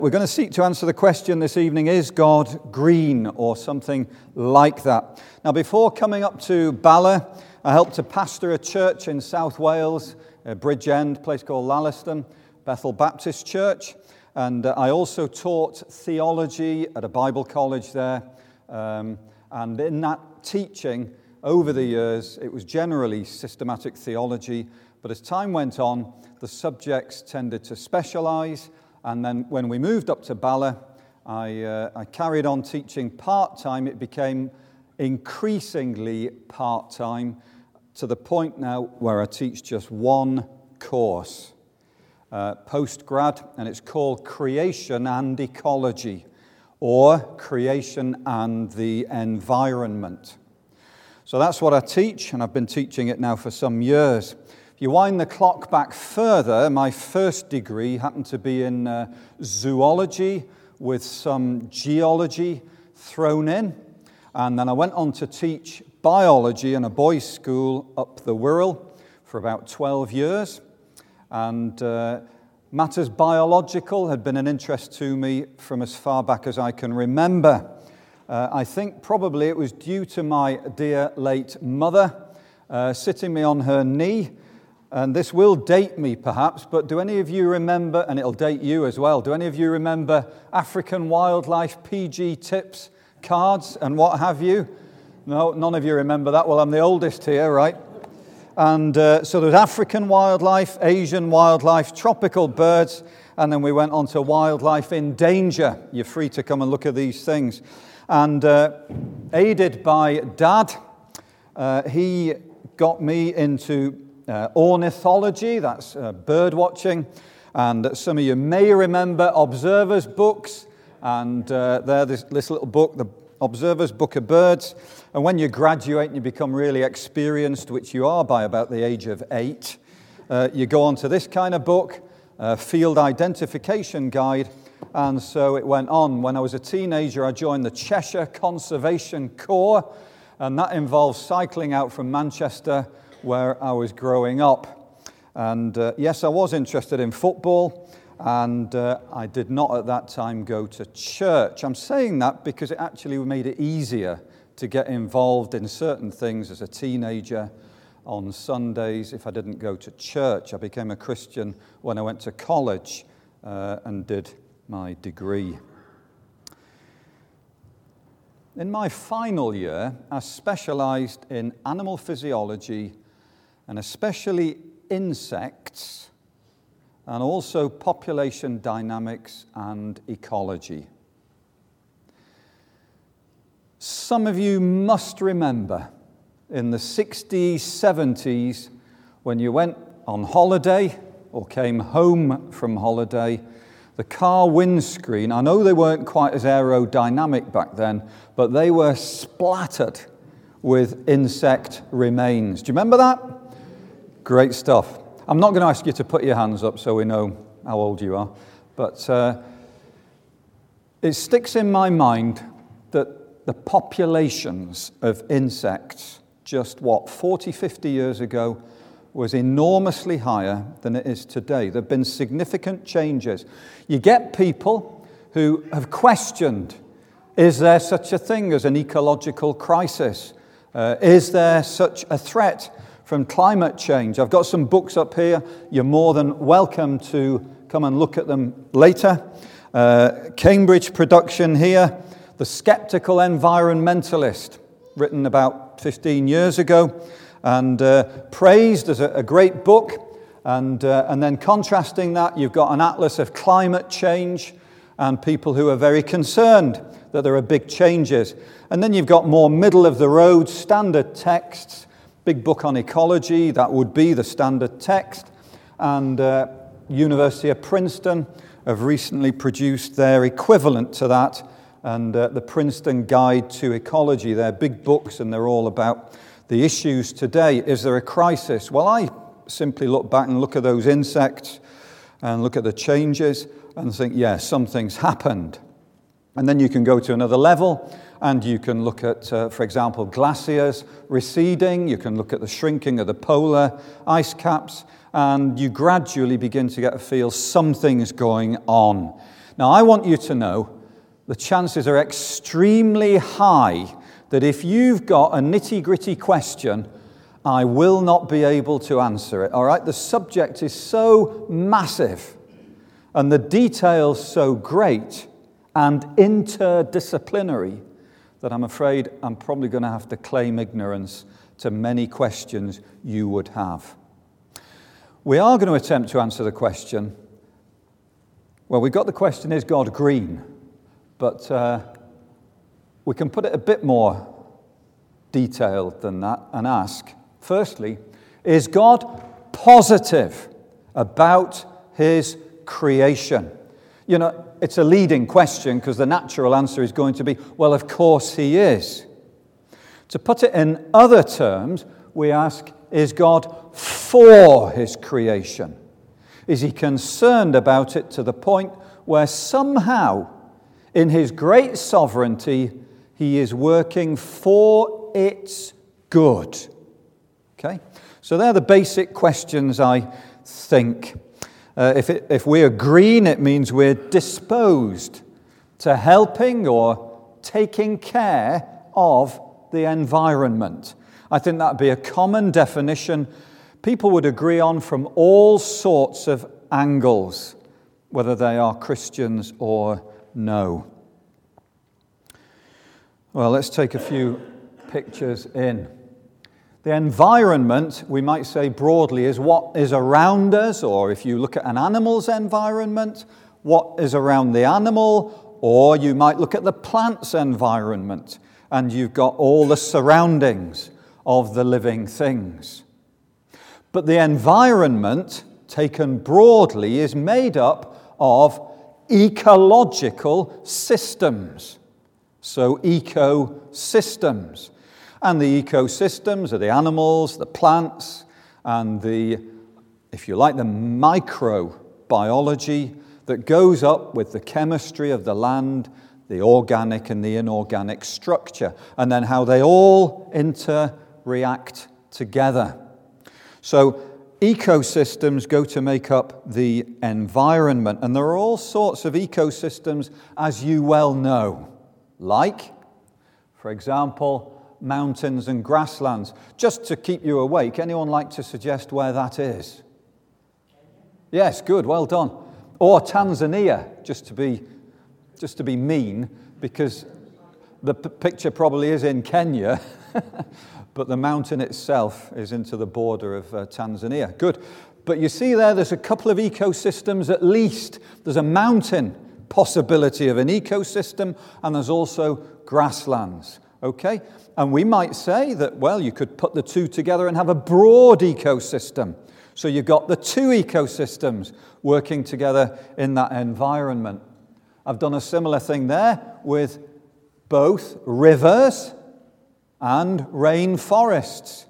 We're going to seek to answer the question this evening, is God green, or something like that? Now, before coming up to Bala, I helped to pastor a church in South Wales, Bridgend, a place called Llalliston, Bethel Baptist Church, and I also taught theology at a Bible college there, and in that teaching, over the years, it was generally systematic theology, but as time went on, the subjects tended to specialize. And then when we moved up to Bala, I carried on teaching part-time. It became increasingly part-time to the point now where I teach just one course, post-grad, and it's called Creation and Ecology, or Creation and the Environment. So that's what I teach, and I've been teaching it now for some years. You wind the clock back further, my first degree happened to be in zoology with some geology thrown in. And then I went on to teach biology in a boys' school up the Wirral for about 12 years. And matters biological had been an interest to me from as far back as I can remember. I think probably it was due to my dear late mother sitting me on her knee. And this will date me perhaps, but do any of you remember, and it'll date you as well, do any of you remember African wildlife PG tips cards and what have you? No, none of you remember that. Well, I'm the oldest here, right? And so there's African wildlife, Asian wildlife, tropical birds, and then we went on to wildlife in danger. You're free to come and look at these things. And aided by Dad, he got me into ornithology, that's bird watching, and some of you may remember Observer's books, and this little book, the Observer's Book of Birds, and when you graduate and you become really experienced, which you are by about the age of 8, you go on to this kind of book, Field Identification Guide, and so it went on. When I was a teenager, I joined the Cheshire Conservation Corps, and that involved cycling out from Manchester where I was growing up. And yes, I was interested in football, and I did not at that time go to church. I'm saying that because it actually made it easier to get involved in certain things as a teenager on Sundays if I didn't go to church. I became a Christian when I went to college and did my degree. In my final year, I specialized in animal physiology, and especially insects, and also population dynamics and ecology. Some of you must remember in the 60s, 70s, when you went on holiday or came home from holiday, the car windscreen, I know they weren't quite as aerodynamic back then, but they were splattered with insect remains. Do you remember that? Great stuff. I'm not going to ask you to put your hands up so we know how old you are, but it sticks in my mind that the populations of insects just, 40, 50 years ago was enormously higher than it is today. There have been significant changes. You get people who have questioned, is there such a thing as an ecological crisis? Is there such a threat from climate change? I've got some books up here. You're more than welcome to come and look at them later. Cambridge production here, The Skeptical Environmentalist, written about 15 years ago, and praised as a great book. And then contrasting that, you've got an atlas of climate change and people who are very concerned that there are big changes. And then you've got more middle-of-the-road standard texts. Big book on ecology, that would be the standard text. And University of Princeton have recently produced their equivalent to that, and the Princeton Guide to Ecology. They're big books, and they're all about the issues today. Is there a crisis? Well, I simply look back and look at those insects and look at the changes and think, yes, something's happened. And then you can go to another level, and you can look at, for example, glaciers receding. You can look at the shrinking of the polar ice caps, and you gradually begin to get a feel something's going on. Now, I want you to know the chances are extremely high that if you've got a nitty-gritty question, I will not be able to answer it, all right? The subject is so massive and the details so great and interdisciplinary that I'm afraid I'm probably going to have to claim ignorance to many questions you would have. We are going to attempt to answer the question. Well, we've got the question, is God green? But we can put it a bit more detailed than that and ask, firstly, is God positive about his creation? You know, it's a leading question because the natural answer is going to be, well, of course he is. To put it in other terms, we ask, is God for his creation? Is he concerned about it to the point where somehow, in his great sovereignty, he is working for its good? Okay? So they're the basic questions, I think. If we are green, it means we're disposed to helping or taking care of the environment. I think that would be a common definition people would agree on from all sorts of angles, whether they are Christians or no. Well, let's take a few pictures in. The environment, we might say broadly, is what is around us, or if you look at an animal's environment, what is around the animal, or you might look at the plant's environment, and you've got all the surroundings of the living things. But the environment, taken broadly, is made up of ecological systems. So ecosystems. And the ecosystems are the animals, the plants, and the, if you like, the microbiology that goes up with the chemistry of the land, the organic and the inorganic structure, and then how they all interact together. So ecosystems go to make up the environment, and there are all sorts of ecosystems, as you well know, like, for example, mountains and grasslands. Just to keep you awake, anyone like to suggest where that is? Yes, good, well done. Or Tanzania, just to be mean, because the picture probably is in Kenya, but the mountain itself is into the border of Tanzania. Good. But you see there's a couple of ecosystems at least. There's a mountain possibility of an ecosystem, and there's also grasslands. Okay? And we might say that, well, you could put the two together and have a broad ecosystem. So you've got the two ecosystems working together in that environment. I've done a similar thing there with both rivers and rainforests.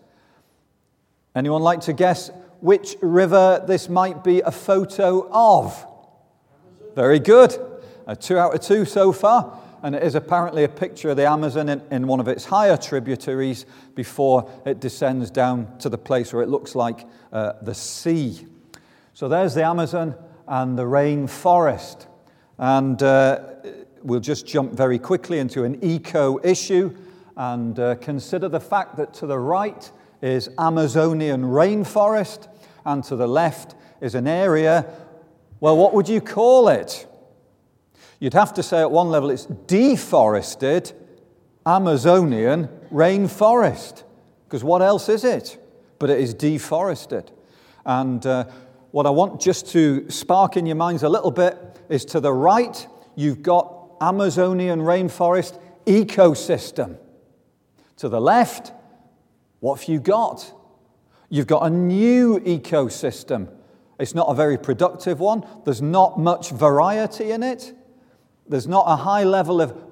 Anyone like to guess which river this might be a photo of? Very good. 2 out of 2 so far. And it is apparently a picture of the Amazon in one of its higher tributaries before it descends down to the place where it looks like the sea. So there's the Amazon and the rainforest. And we'll just jump very quickly into an eco issue and consider the fact that to the right is Amazonian rainforest, and to the left is an area, well, what would you call it? You'd have to say at one level it's deforested Amazonian rainforest, because what else is it? But it is deforested. And what I want just to spark in your minds a little bit is to the right, you've got Amazonian rainforest ecosystem. To the left, what have you got? You've got a new ecosystem. It's not a very productive one. There's not much variety in it. There's not a high level of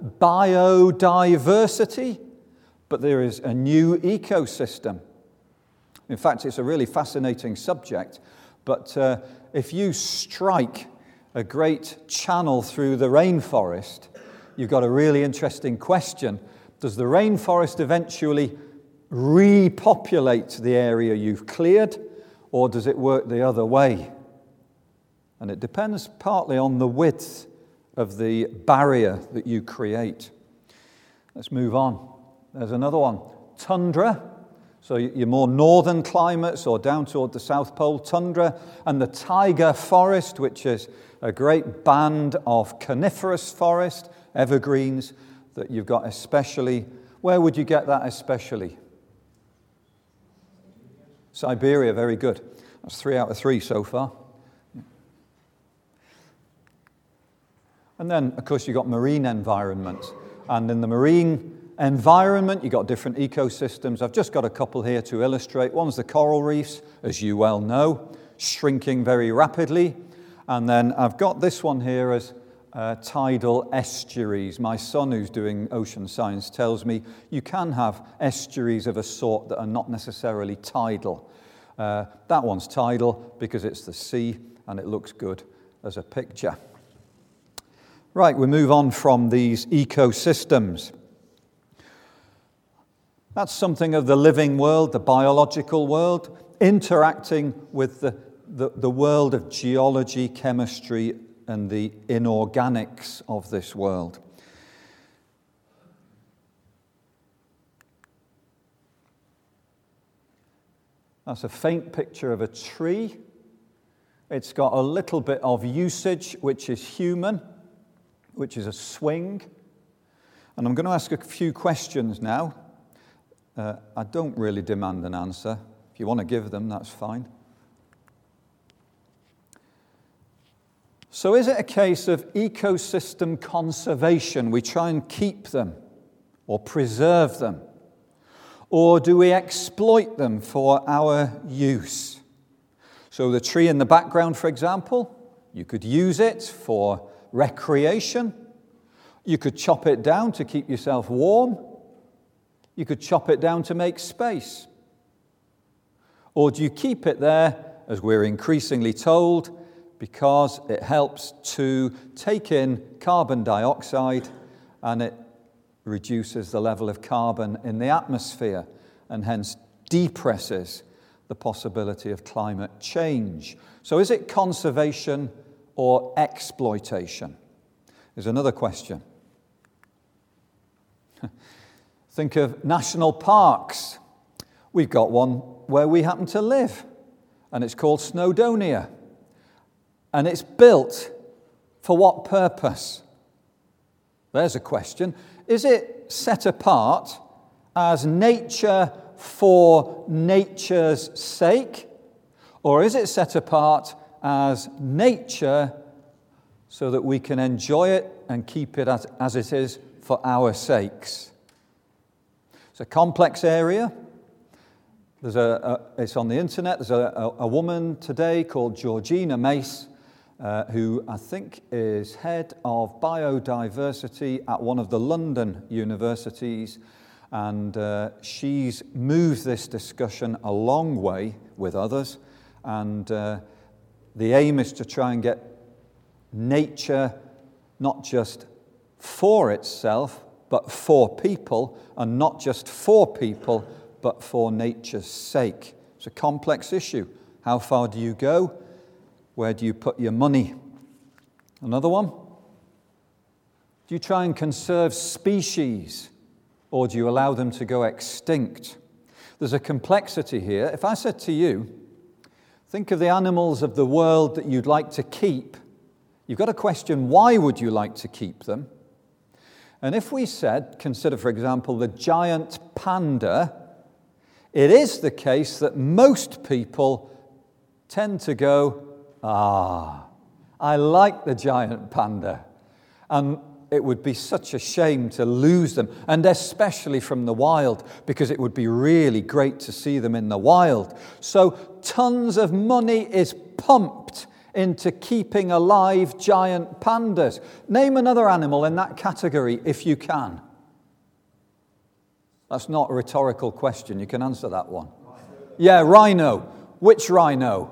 biodiversity, but there is a new ecosystem. In fact, it's a really fascinating subject, but if you strike a great channel through the rainforest, you've got a really interesting question. Does the rainforest eventually repopulate the area you've cleared, or does it work the other way? And it depends partly on the width of the barrier that you create. Let's move on. There's another one. Tundra. So your more northern climates or down toward the South Pole, tundra, and the taiga forest, which is a great band of coniferous forest, evergreens, that you've got especially. Where would you get that especially? Siberia, very good. That's 3 out of 3 so far. And then, of course, you've got marine environments. And in the marine environment, you've got different ecosystems. I've just got a couple here to illustrate. One's the coral reefs, as you well know, shrinking very rapidly. And then I've got this one here as tidal estuaries. My son, who's doing ocean science, tells me you can have estuaries of a sort that are not necessarily tidal. That one's tidal because it's the sea and it looks good as a picture. Right, we move on from these ecosystems. That's something of the living world, the biological world, interacting with the world of geology, chemistry, and the inorganics of this world. That's a faint picture of a tree. It's got a little bit of usage, which is human, which is a swing. And I'm going to ask a few questions now. I don't really demand an answer. If you want to give them, that's fine. So is it a case of ecosystem conservation? We try and keep them or preserve them? Or do we exploit them for our use? So the tree in the background, for example, you could use it for recreation. You could chop it down to keep yourself warm. You could chop it down to make space. Or do you keep it there, as we're increasingly told, because it helps to take in carbon dioxide and it reduces the level of carbon in the atmosphere and hence depresses the possibility of climate change. So is it conservation or exploitation? There's another question. Think of national parks. We've got one where we happen to live, and it's called Snowdonia. And it's built for what purpose? There's a question. Is it set apart as nature for nature's sake? Or is it set apart as nature so that we can enjoy it and keep it as it is for our sakes? It's a complex area. It's on the internet. There's a woman today called Georgina Mace, who I think is head of biodiversity at one of the London universities, and she's moved this discussion a long way with others, and the aim is to try and get nature not just for itself, but for people, and not just for people, but for nature's sake. It's a complex issue. How far do you go? Where do you put your money? Another one. Do you try and conserve species, or do you allow them to go extinct? There's a complexity here. If I said to you, think of the animals of the world that you'd like to keep, you've got to question, why would you like to keep them? And if we said, consider, for example, the giant panda, it is the case that most people tend to go, I like the giant panda. And it would be such a shame to lose them, and especially from the wild, because it would be really great to see them in the wild. So tons of money is pumped into keeping alive giant pandas. Name another animal in that category if you can. That's not a rhetorical question. You can answer that one. Yeah, rhino. Which rhino?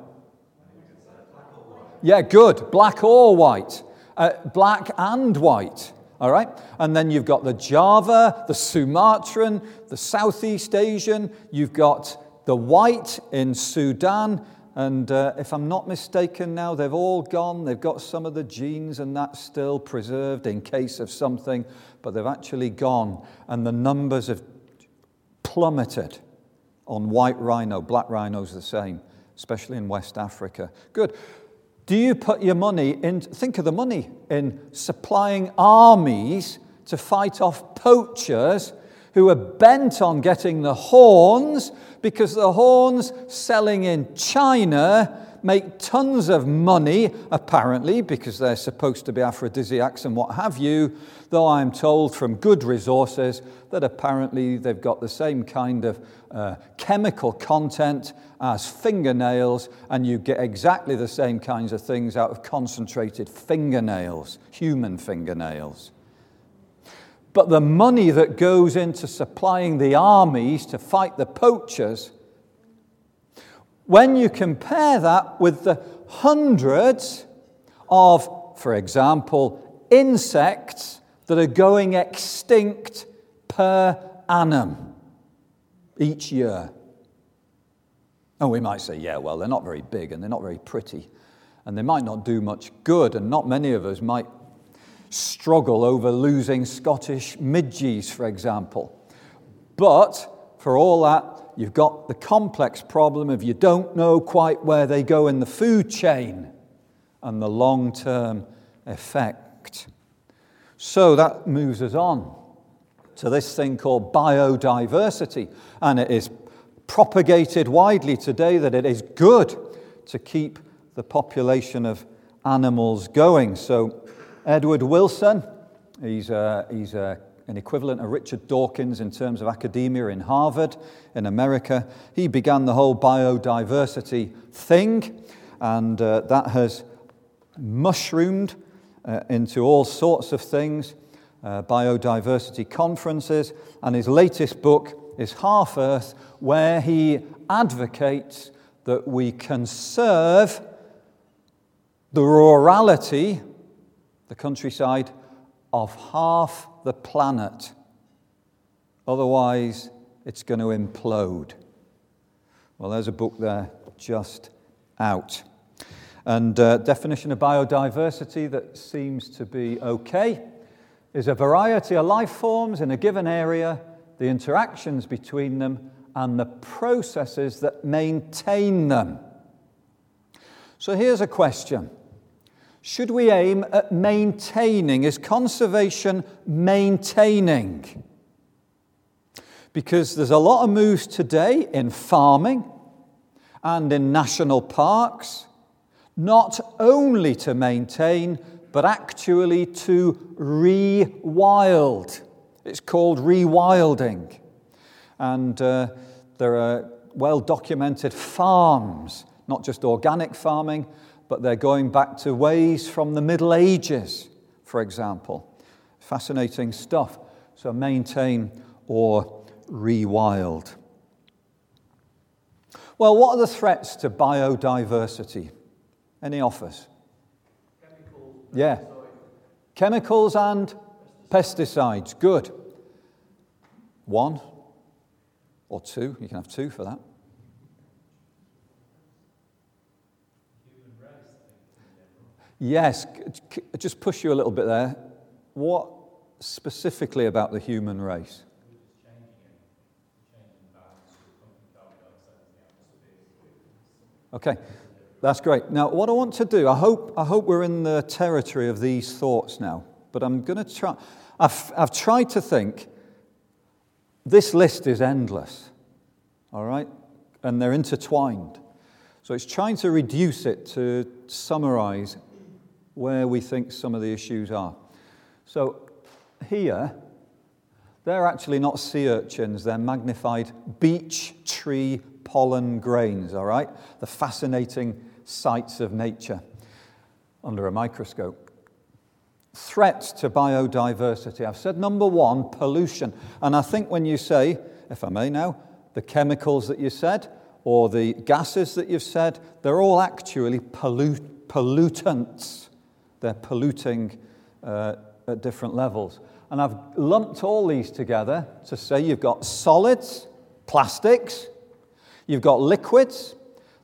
Yeah, good. Black or white? Black and white. All right? And then you've got the Java, the Sumatran, the Southeast Asian. You've got the white in Sudan. And if I'm not mistaken now, they've all gone. They've got some of the genes and that still preserved in case of something, but they've actually gone. And the numbers have plummeted on white rhino. Black rhino's the same, especially in West Africa. Good. Do you put your money in, think of the money, in supplying armies to fight off poachers who are bent on getting the horns, because the horns selling in China make tons of money, apparently, because they're supposed to be aphrodisiacs and what have you, though I'm told from good resources that apparently they've got the same kind of chemical content as fingernails, and you get exactly the same kinds of things out of concentrated fingernails, human fingernails. But the money that goes into supplying the armies to fight the poachers, when you compare that with the hundreds of, for example, insects that are going extinct per annum each year. And we might say, yeah, well, they're not very big and they're not very pretty and they might not do much good, and not many of us might struggle over losing Scottish midges, for example. But for all that, you've got the complex problem of you don't know quite where they go in the food chain and the long-term effect. So that moves us on to this thing called biodiversity, and it is propagated widely today that it is good to keep the population of animals going. So Edward Wilson, he's an equivalent of Richard Dawkins in terms of academia in Harvard in America. He began the whole biodiversity thing, and that has mushroomed into all sorts of things, biodiversity conferences, and his latest book is Half Earth, where he advocates that we conserve the rurality, the countryside, of half the planet. Otherwise, it's going to implode. Well, there's a book there just out. And definition of biodiversity that seems to be okay is a variety of life forms in a given area, the interactions between them, and the processes that maintain them. So here's a question. Should we aim at maintaining? Is conservation maintaining? Because there's a lot of moves today in farming and in national parks, not only to maintain, but actually to rewild. It's called rewilding. And there are well-documented farms, not just organic farming, but they're going back to ways from the Middle Ages, for example. Fascinating stuff. So maintain or rewild. Well, what are the threats to biodiversity? Any offers? Chemicals. Yeah. Chemicals and pesticides. Good. One or two. You can have two for that. Yes, just push you a little bit there. What specifically about the human race? Okay, that's great. Now, what I want to do, I hope we're in the territory of these thoughts now, but I'm going to try. I've tried to think. This list is endless, all right, and they're intertwined. So it's trying to reduce it to summarize where we think some of the issues are. So here, they're actually not sea urchins, they're magnified beech tree pollen grains, all right? The fascinating sights of nature under a microscope. Threats to biodiversity. I've said number one, pollution. And I think when you say, if I may now, the chemicals that you said, or the gases that you've said, they're all actually pollutants. They're polluting at different levels. And I've lumped all these together to say you've got solids, plastics, you've got liquids,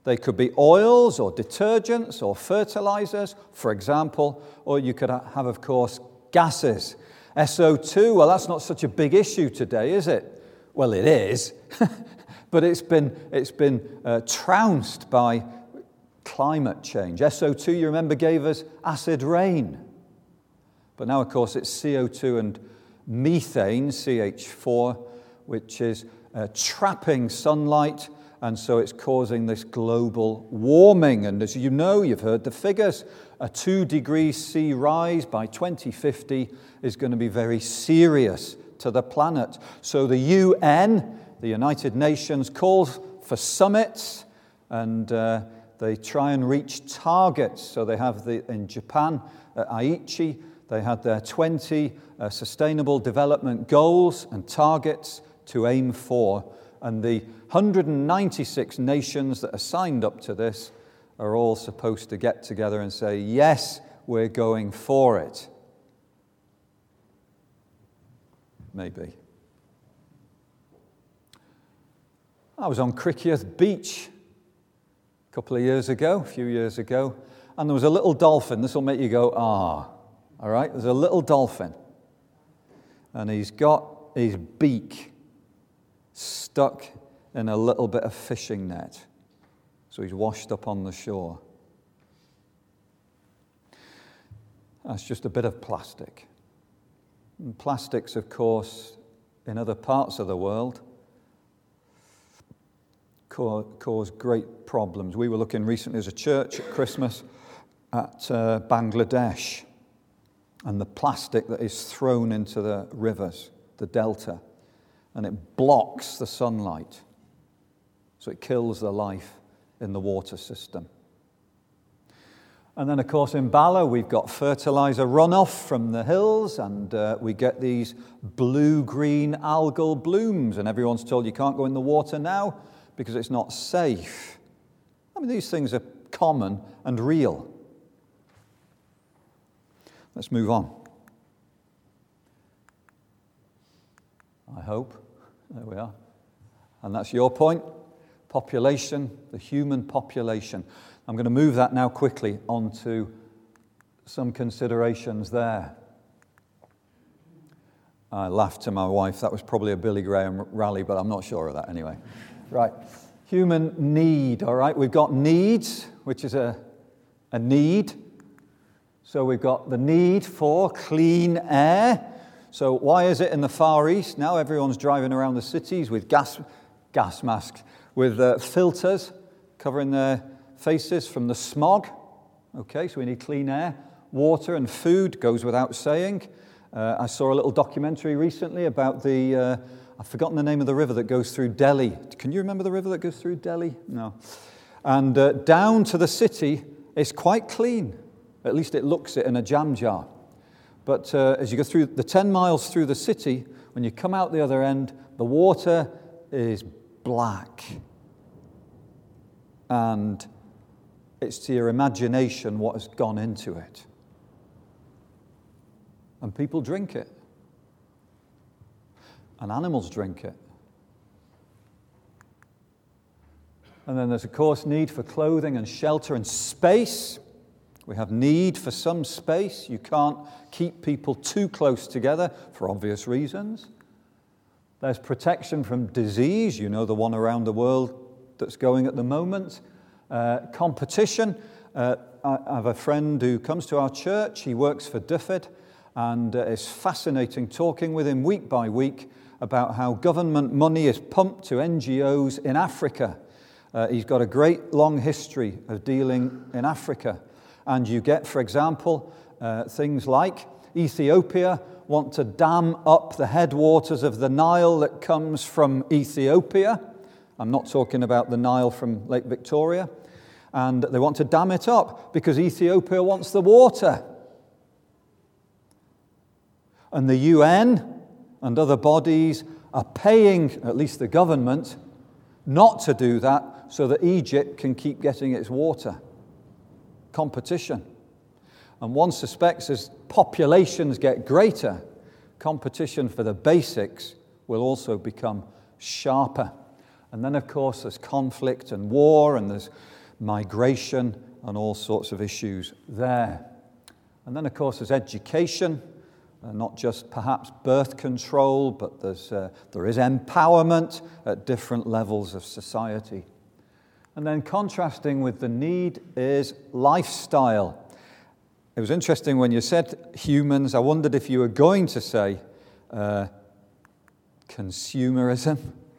They could be oils or detergents or fertilizers, for example, or you could have, of course, gases. SO2, well, that's not such a big issue today, is it? Well, it is, but it's been trounced by climate change. SO2, you remember, gave us acid rain. But now, of course, it's CO2 and methane, CH4, which is trapping sunlight, and so it's causing this global warming. And as you know, you've heard the figures, a 2 degrees C rise by 2050 is going to be very serious to the planet. So the UN, the United Nations, calls for summits, and they try and reach targets. So they have in Japan, at Aichi, they had their 20 Sustainable Development Goals and targets to aim for. And the 196 nations that are signed up to this are all supposed to get together and say, yes, we're going for it. Maybe. I was on Criccieth Beach a few years ago, and there was a little dolphin. This will make you go, ah. All right, there's a little dolphin, and he's got his beak stuck in a little bit of fishing net. So he's washed up on the shore. That's just a bit of plastic. And plastics, of course, in other parts of the world, cause great problems. We were looking recently as a church at Christmas at Bangladesh, and the plastic that is thrown into the rivers, the delta, and it blocks the sunlight. So it kills the life in the water system. And then, of course, in Bala, we've got fertilizer runoff from the hills, and we get these blue-green algal blooms, and everyone's told you can't go in the water now because it's not safe. I mean, these things are common and real. Let's move on. I hope. There we are. And that's your point. Population, the human population. I'm going to move that now quickly onto some considerations there. I laughed to my wife. That was probably a Billy Graham rally, but I'm not sure of that anyway. Right. Human need, all right? We've got needs, which is a need. So we've got the need for clean air. So why is it in the Far East now everyone's driving around the cities with gas masks, with filters covering their faces from the smog? Okay, so we need clean air. Water and food goes without saying. I saw a little documentary recently about I've forgotten the name of the river that goes through Delhi. Can you remember the river that goes through Delhi? No. And down to the city, it's quite clean. At least it looks it in a jam jar. But as you go through the 10 miles through the city, when you come out the other end, the water is black. And it's to your imagination what has gone into it. And people drink it. And animals drink it. And then there's, of course, need for clothing and shelter and space. We have need for some space. You can't keep people too close together for obvious reasons. There's protection from disease. You know the one around the world that's going at the moment. Competition. I have a friend who comes to our church. He works for DFID, and it's fascinating talking with him week by week about how government money is pumped to NGOs in Africa. He's got a great long history of dealing in Africa. And you get, for example, things like Ethiopia want to dam up the headwaters of the Nile that comes from Ethiopia. I'm not talking about the Nile from Lake Victoria. And they want to dam it up because Ethiopia wants the water. And the UN and other bodies are paying, at least the government, not to do that so that Egypt can keep getting its water. Competition. And one suspects as populations get greater, competition for the basics will also become sharper. And then, of course, there's conflict and war, and there's migration and all sorts of issues there. And then, of course, there's education, not just perhaps birth control, but there is empowerment at different levels of society. And then contrasting with the need is lifestyle. It was interesting when you said humans, I wondered if you were going to say consumerism.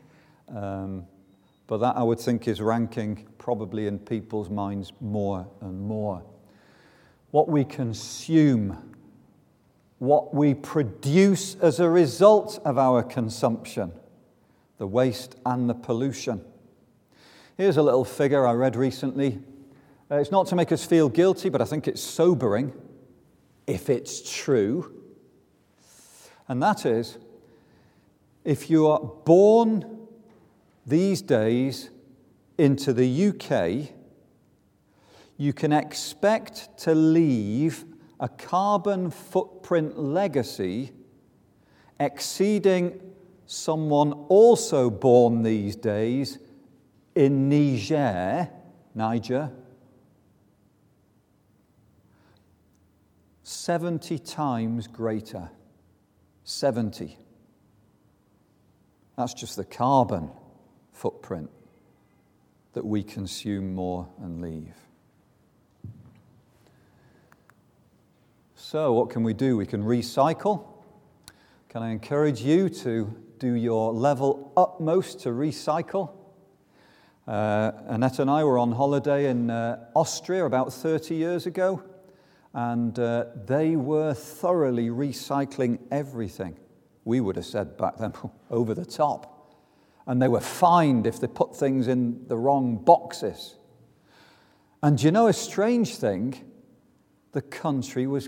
But that, I would think, is ranking probably in people's minds more and more. What we consume, what we produce as a result of our consumption, the waste and the pollution. Here's a little figure I read recently. It's not to make us feel guilty, but I think it's sobering if it's true. And that is, if you are born these days into the UK, you can expect to leave a carbon footprint legacy exceeding someone also born these days in Niger, 70 times greater. 70. That's just the carbon footprint that we consume more and leave. So what can we do? We can recycle. Can I encourage you to do your level utmost to recycle? Annette and I were on holiday in Austria about 30 years ago, and they were thoroughly recycling everything. We would have said back then, over the top. And they were fined if they put things in the wrong boxes. And you know a strange thing? The country was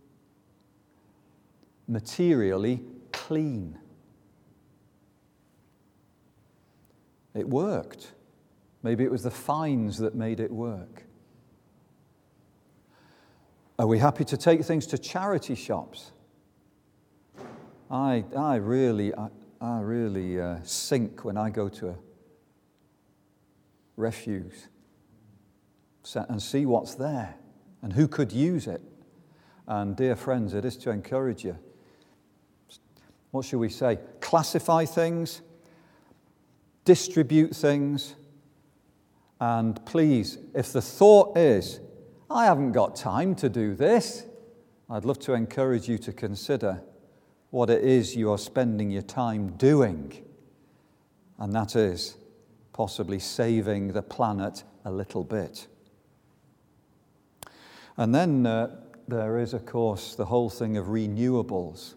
materially clean. It worked. Maybe it was the fines that made it work. Are we happy to take things to charity shops? I really sink when I go to a refuse and see what's there and who could use it. And dear friends, it is to encourage you. What should we say? Classify things, distribute things, and please, if the thought is, I haven't got time to do this, I'd love to encourage you to consider what it is you are spending your time doing. And that is possibly saving the planet a little bit. And then there is, of course, the whole thing of renewables.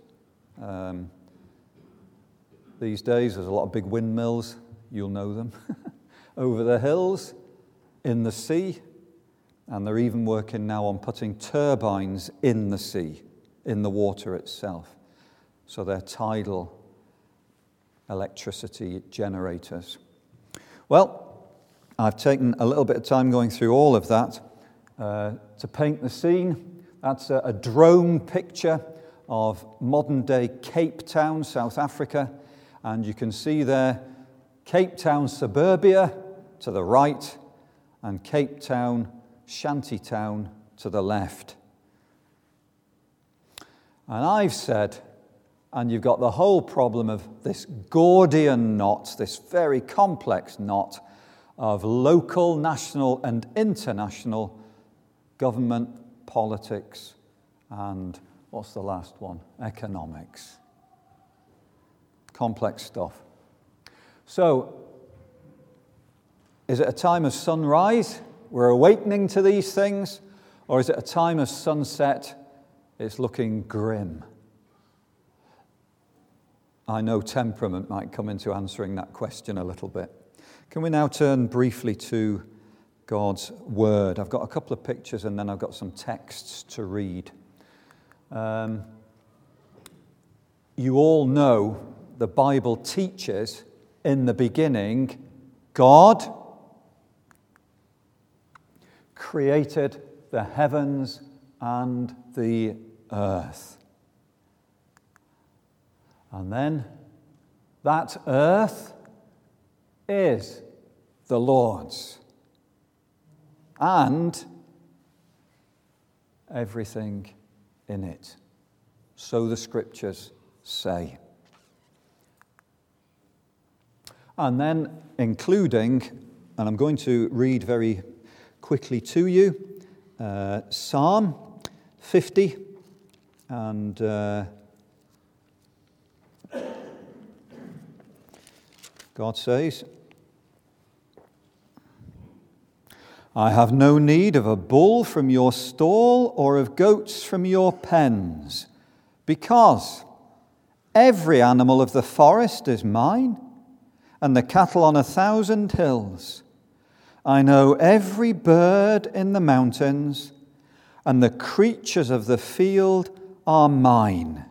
These days, there's a lot of big windmills, you'll know them, over the hills, in the sea, and they're even working now on putting turbines in the sea, in the water itself. So they're tidal electricity generators. Well, I've taken a little bit of time going through all of that to paint the scene. That's a drone picture of modern-day Cape Town, South Africa. And you can see there Cape Town suburbia to the right and Cape Town shantytown to the left. And I've said, and you've got the whole problem of this Gordian knot, this very complex knot of local, national, and international government, politics, and what's the last one? Economics. Complex stuff. So, is it a time of sunrise? We're awakening to these things? Or is it a time of sunset? It's looking grim. I know temperament might come into answering that question a little bit. Can we now turn briefly to God's Word? I've got a couple of pictures and then I've got some texts to read. You all know the Bible teaches in the beginning, God created the heavens and the earth. And then that earth is the Lord's, and everything in it. So the Scriptures say. And then including, and I'm going to read very quickly to you, Psalm 50, and God says, I have no need of a bull from your stall or of goats from your pens, because every animal of the forest is mine, and the cattle on 1,000 hills. I know every bird in the mountains, and the creatures of the field are mine.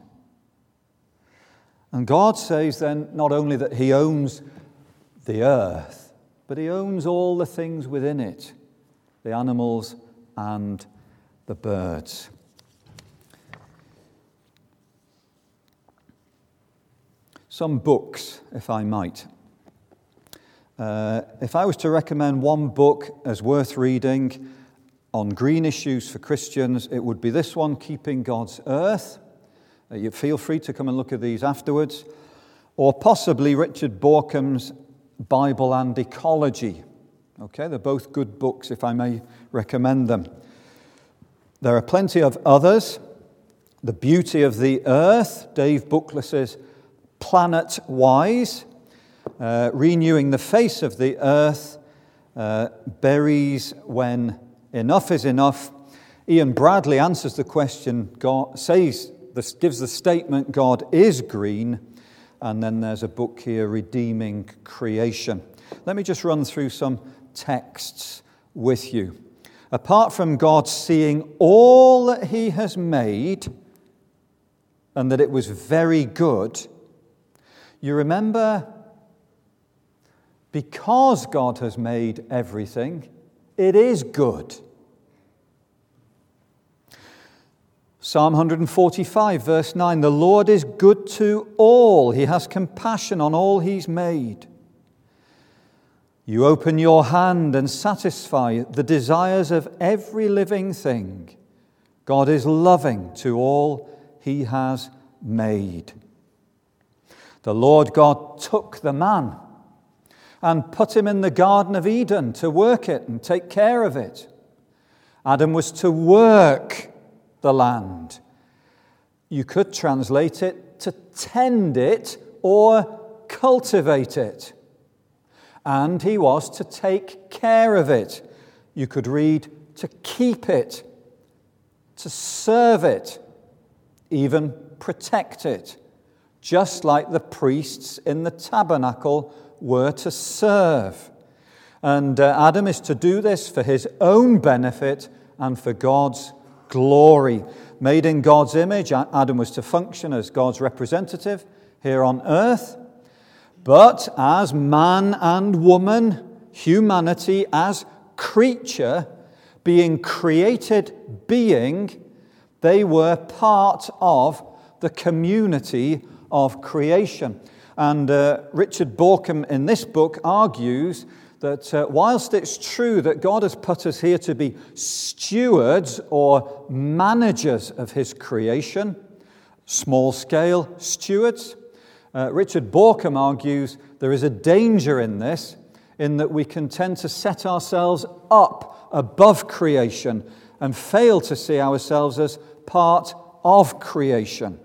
And God says then not only that he owns the earth, but he owns all the things within it, the animals and the birds. Some books, if I might. If I was to recommend one book as worth reading on green issues for Christians, it would be this one, Keeping God's Earth. You feel free to come and look at these afterwards. Or possibly Richard Bauckham's Bible and Ecology. Okay, they're both good books, if I may recommend them. There are plenty of others. The Beauty of the Earth, Dave Bookless's Planet Wise. Renewing the Face of the Earth, Berries When Enough is Enough. Ian Bradley answers the question, gives the statement, God is green, and then there's a book here, Redeeming Creation. Let me just run through some texts with you. Apart from God seeing all that he has made, and that it was very good, you remember, because God has made everything, it is good. Psalm 145, verse 9, the Lord is good to all. He has compassion on all he's made. You open your hand and satisfy the desires of every living thing. God is loving to all he has made. The Lord God took the man and put him in the Garden of Eden to work it and take care of it. Adam was to work the land. You could translate it to tend it or cultivate it. And he was to take care of it. You could read to keep it, to serve it, even protect it, just like the priests in the tabernacle were to serve. And Adam is to do this for his own benefit and for God's glory. Made in God's image, Adam was to function as God's representative here on earth. But as man and woman, humanity as creature, being created being, they were part of the community of creation. And Richard Bauckham in this book argues that whilst it's true that God has put us here to be stewards or managers of his creation, small-scale stewards, Richard Bauckham argues there is a danger in this, in that we can tend to set ourselves up above creation and fail to see ourselves as part of creation.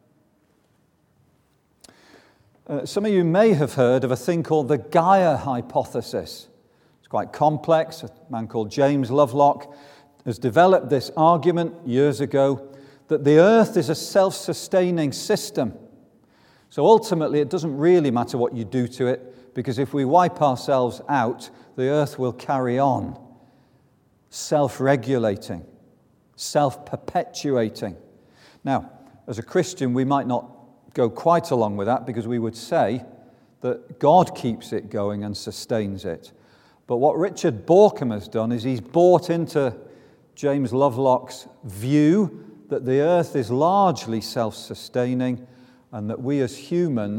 Some of you may have heard of a thing called the Gaia hypothesis. It's quite complex. A man called James Lovelock has developed this argument years ago that the earth is a self-sustaining system. So ultimately, it doesn't really matter what you do to it, because if we wipe ourselves out, the earth will carry on, self-regulating, self-perpetuating. Now, as a Christian, we might not go quite along with that, because we would say that God keeps it going and sustains it. But what Richard Bauckham has done is he's bought into James Lovelock's view that the earth is largely self-sustaining and that we as humans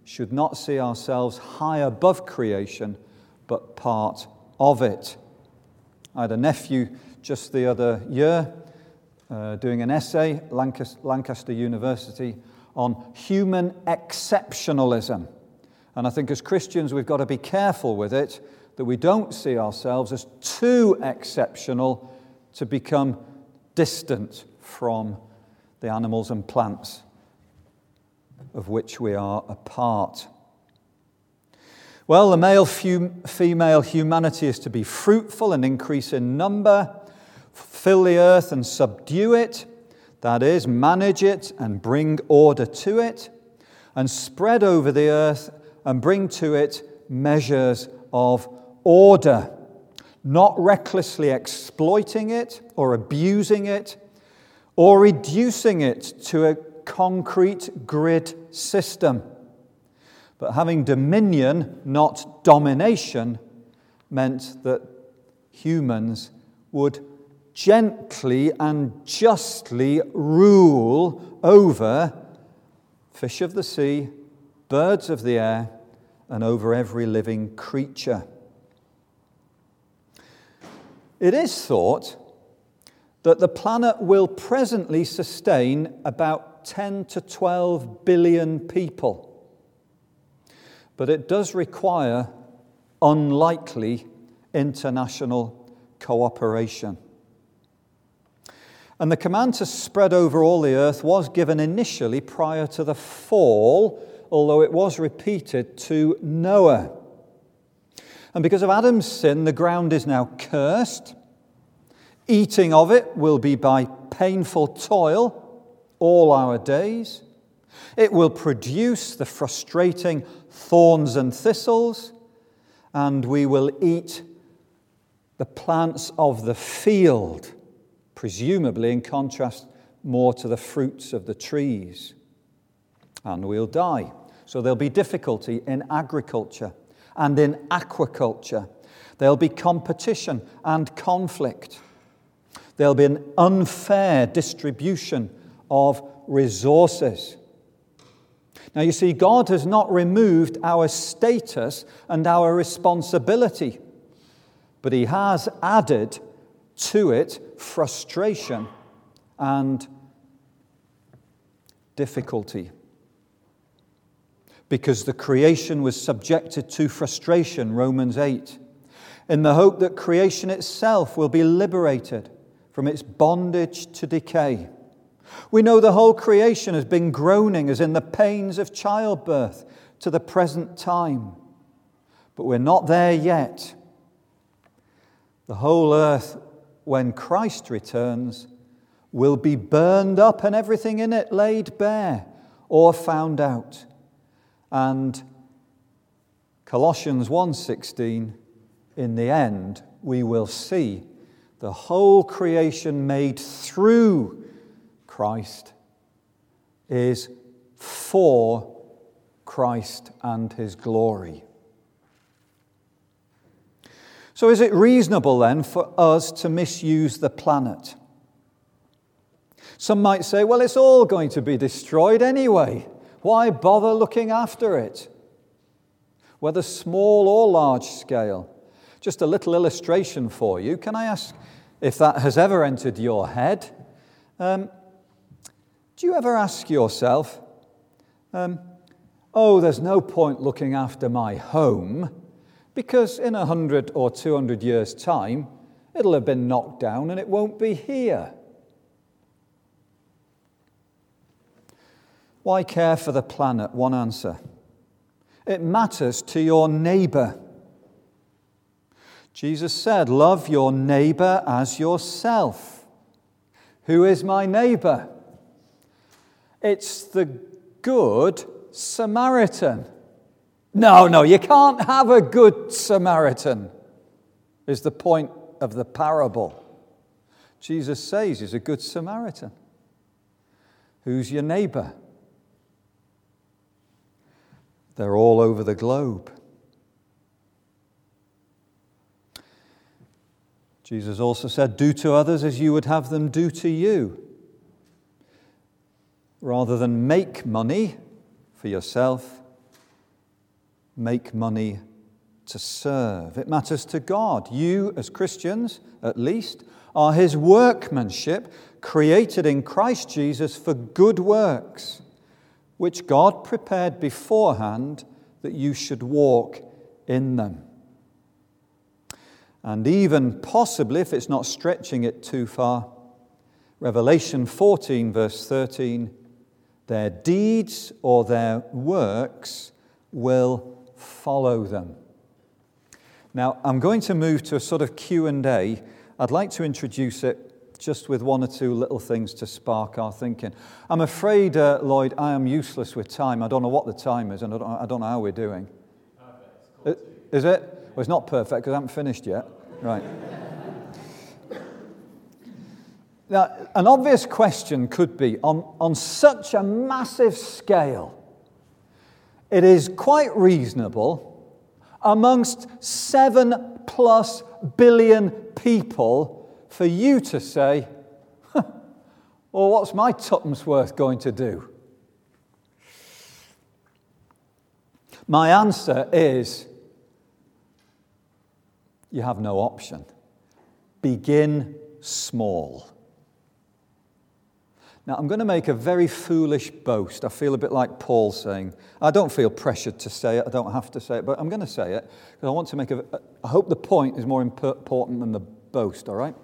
should not see ourselves high above creation, but part of it. I had a nephew just the other year doing an essay, Lancaster University, on human exceptionalism. And I think as Christians we've got to be careful with it, that we don't see ourselves as too exceptional to become distant from the animals and plants of which we are a part. Well, the male-female humanity is to be fruitful and increase in number, fill the earth and subdue it, that is, manage it and bring order to it, and spread over the earth and bring to it measures of order, not recklessly exploiting it or abusing it or reducing it to a concrete grid system. But having dominion, not domination, meant that humans would gently and justly rule over fish of the sea, birds of the air, and over every living creature. It is thought that the planet will presently sustain about 10 to 12 billion people. But it does require unlikely international cooperation. And the command to spread over all the earth was given initially prior to the fall, although it was repeated to Noah. And because of Adam's sin, the ground is now cursed. Eating of it will be by painful toil all our days. It will produce the frustrating thorns and thistles, and we will eat the plants of the field, presumably in contrast more to the fruits of the trees. And we'll die. So there'll be difficulty in agriculture and in aquaculture. There'll be competition and conflict. There'll be an unfair distribution of resources. Now you see, God has not removed our status and our responsibility, but He has added to it frustration and difficulty. Because the creation was subjected to frustration, Romans 8, in the hope that creation itself will be liberated from its bondage to decay. We know the whole creation has been groaning as in the pains of childbirth to the present time. But we're not there yet. The whole earth, when Christ returns, will be burned up and everything in it laid bare or found out. And Colossians 1:16, in the end, we will see the whole creation made through Christ is for Christ and His glory. So is it reasonable then for us to misuse the planet? Some might say, well, it's all going to be destroyed anyway. Why bother looking after it? Whether small or large scale. Just a little illustration for you. Can I ask if that has ever entered your head? Do you ever ask yourself, there's no point looking after my home because in 100 or 200 years' time, it'll have been knocked down and it won't be here. Why care for the planet? One answer. It matters to your neighbor. Jesus said, love your neighbor as yourself. Who is my neighbor? It's the good Samaritan. No, you can't have a good Samaritan, is the point of the parable. Jesus says he's a good Samaritan. Who's your neighbor? They're all over the globe. Jesus also said, do to others as you would have them do to you. Rather than make money for yourself, make money to serve. It matters to God. You, as Christians, at least, are his workmanship, created in Christ Jesus for good works, which God prepared beforehand that you should walk in them. And even possibly, if it's not stretching it too far, Revelation 14, verse 13, their deeds or their works will follow them. Now, I'm going to move to a sort of Q&A. I'd like to introduce it just with one or two little things to spark our thinking. I'm afraid, Lloyd, I am useless with time. I don't know what the time is, and I don't know how we're doing. Is it? Well, it's not perfect because I haven't finished yet. Right. Now, an obvious question could be, on such a massive scale, it is quite reasonable amongst 7+ billion people for you to say, well, what's my tuppence worth going to do? My answer is, you have no option. Begin small. Now, I'm going to make a very foolish boast. I feel a bit like Paul saying, I don't feel pressured to say it, I don't have to say it, but I'm going to say it because I want to make I hope the point is more important than the boast, all right?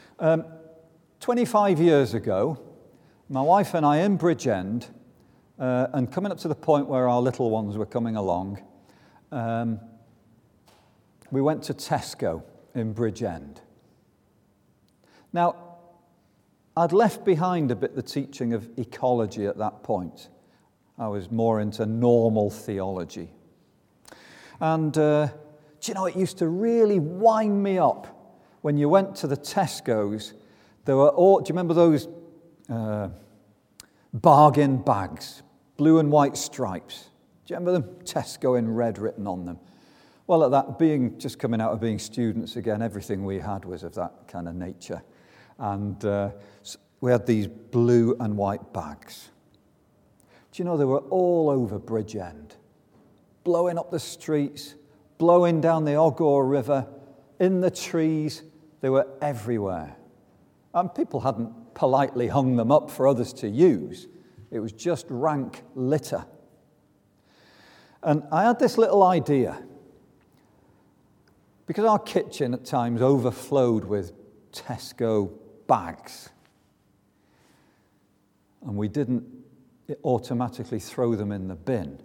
25 years ago, my wife and I in Bridgend, and coming up to the point where our little ones were coming along, we went to Tesco in Bridgend. Now, I'd left behind a bit the teaching of ecology at that point. I was more into normal theology. And do you know, it used to really wind me up when you went to the Tesco's. There were all, do you remember those bargain bags, blue and white stripes? Do you remember them? Tesco in red written on them. Well, at that, just coming out of being students again, everything we had was of that kind of nature. And we had these blue and white bags. Do you know, they were all over Bridgend, blowing up the streets, blowing down the Ogor River, in the trees. They were everywhere. And people hadn't politely hung them up for others to use. It was just rank litter. And I had this little idea. Because our kitchen at times overflowed with Tesco bags, and we didn't automatically throw them in the bin,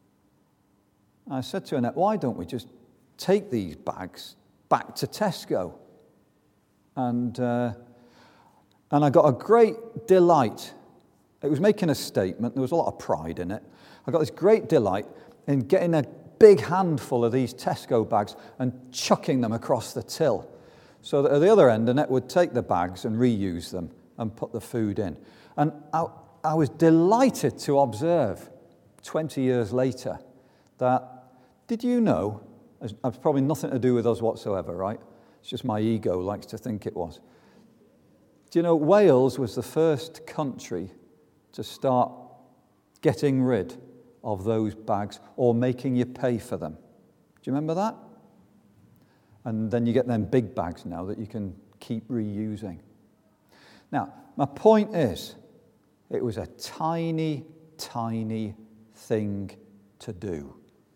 I said to Annette, why don't we just take these bags back to Tesco? And I got a great delight. It was making a statement. There was a lot of pride in it. I got this great delight in getting a big handful of these Tesco bags and chucking them across the till, so that at the other end, Annette would take the bags and reuse them and put the food in. And I was delighted to observe 20 years later that, did you know, it's probably nothing to do with us whatsoever, right? It's just my ego likes to think it was. Do you know, Wales was the first country to start getting rid of those bags or making you pay for them. Do you remember that? And then you get them big bags now that you can keep reusing. Now, my point is, it was a tiny, tiny thing to do.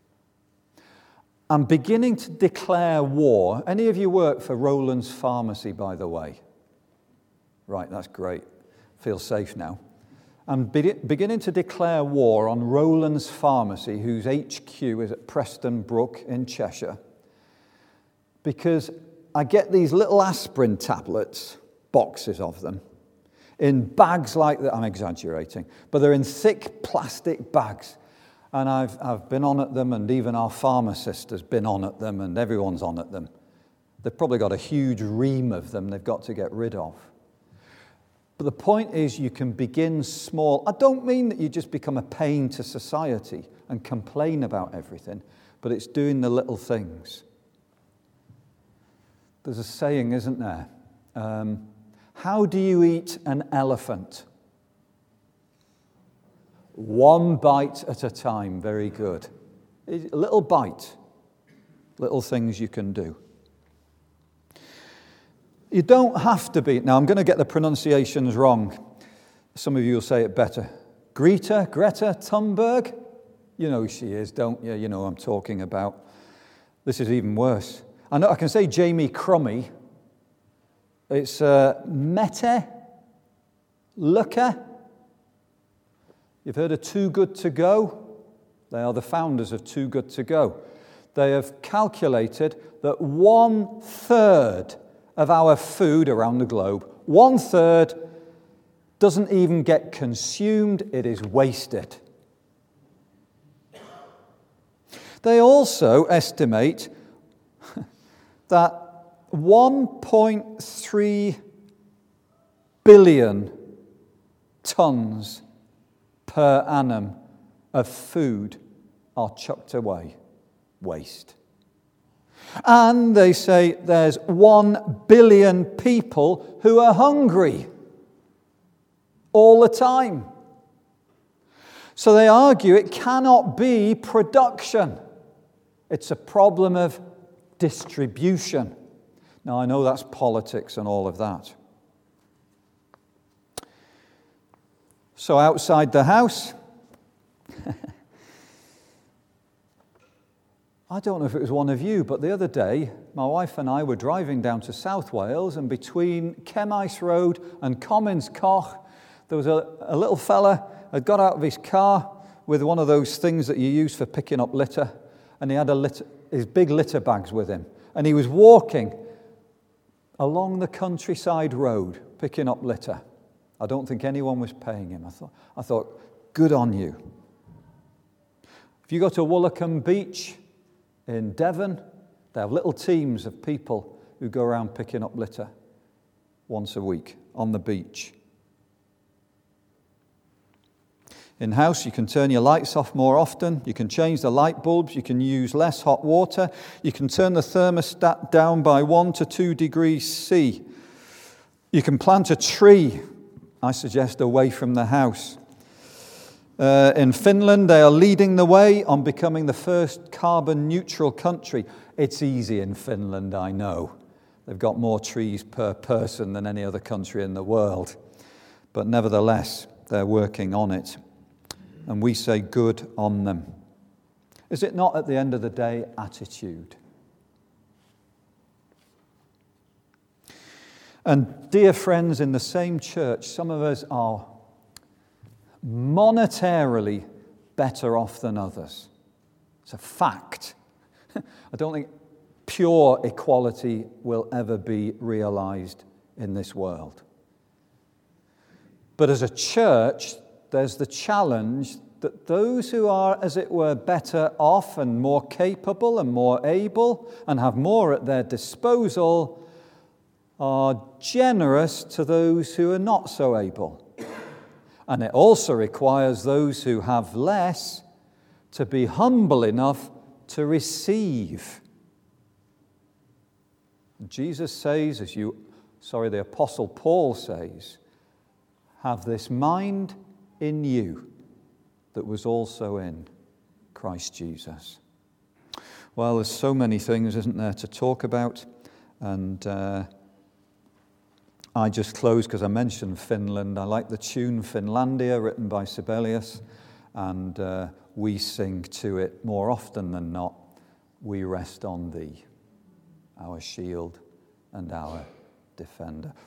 I'm beginning to declare war. Any of you work for Rowland's Pharmacy, by the way? Right, that's great. Feel safe now. I'm beginning to declare war on Rowland's Pharmacy, whose HQ is at Preston Brook in Cheshire, because I get these little aspirin tablets, boxes of them, in bags like that. I'm exaggerating, but they're in thick plastic bags. And I've been on at them, and even our pharmacist has been on at them, and everyone's on at them. They've probably got a huge ream of them they've got to get rid of. But the point is, you can begin small. I don't mean that you just become a pain to society and complain about everything, but it's doing the little things. There's a saying, isn't there? How do you eat an elephant? One bite at a time. Very good. A little bite. Little things you can do. You don't have to be. Now, I'm going to get the pronunciations wrong. Some of you will say it better. Greta Thunberg. You know who she is, don't you? You know who I'm talking about. This is even worse. I know I can say Jamie Crummy. It's Mette Lykke. You've heard of Too Good To Go? They are the founders of Too Good To Go. They have calculated that 1/3 of our food around the globe, 1/3 doesn't even get consumed, it is wasted. They also estimate that 1.3 billion tons per annum of food are chucked away, waste. And they say there's 1 billion people who are hungry all the time. So they argue it cannot be production. It's a problem of distribution. Now, I know that's politics and all of that. So outside the house, I don't know if it was one of you, but the other day, my wife and I were driving down to South Wales, and between Kemais Road and Commons Koch, there was a little fella had got out of his car with one of those things that you use for picking up litter, and he had his big litter bags with him, and he was walking along the countryside road picking up litter. I don't think anyone was paying him. I thought, good on you. If you go to Woolacombe Beach in Devon, they have little teams of people who go around picking up litter once a week on the beach. In-house, you can turn your lights off more often. You can change the light bulbs. You can use less hot water. You can turn the thermostat down by 1 to 2 degrees C. You can plant a tree, I suggest, away from the house. In Finland, they are leading the way on becoming the first carbon-neutral country. It's easy in Finland, I know. They've got more trees per person than any other country in the world. But nevertheless, they're working on it. And we say good on them. Is it not, at the end of the day, attitude? And dear friends, in the same church, some of us are monetarily better off than others. It's a fact. I don't think pure equality will ever be realized in this world. But as a church, there's the challenge that those who are, as it were, better off and more capable and more able and have more at their disposal are generous to those who are not so able. And it also requires those who have less to be humble enough to receive. Jesus says, the Apostle Paul says, have this mind in you that was also in Christ Jesus. Well, there's so many things, isn't there, to talk about. And I just close because I mentioned Finland. I like the tune Finlandia, written by Sibelius. And we sing to it more often than not. We rest on thee, our shield and our defender.